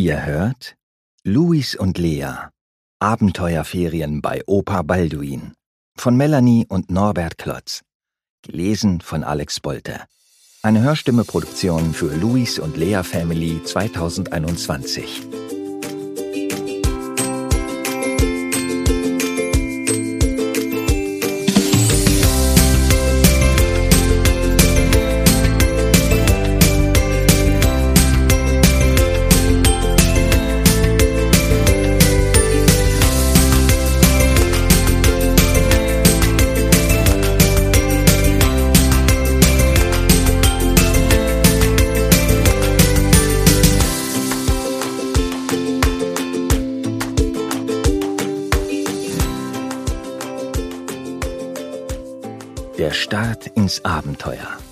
Ihr hört Louis und Lea. Abenteuerferien bei Opa Balduin von Melanie und Norbert Klotz. Gelesen von Alex Bolte. Eine Hörstimme-Produktion für Louis und Lea Family 2021. Der Start ins Abenteuer.